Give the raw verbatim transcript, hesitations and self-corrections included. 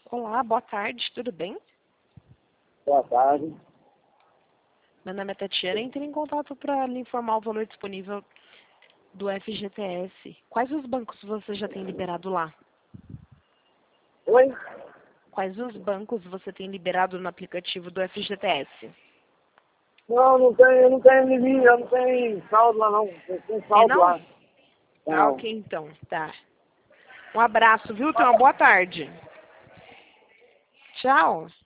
Olá, boa tarde, tudo bem? Boa tarde. Meu nome é Tatiana e entrei em contato para lhe informar o valor disponível do F G T S. Quais os bancos você já tem liberado lá? Oi? Quais os bancos você tem liberado no aplicativo do F G T S? Não, não tem, eu não tenho limite, eu não tenho saldo lá não. Eu tenho Tem saldo não? lá. Ah, Não. ok então, tá. Um abraço, viu? Tenha uma boa tarde. Tchau.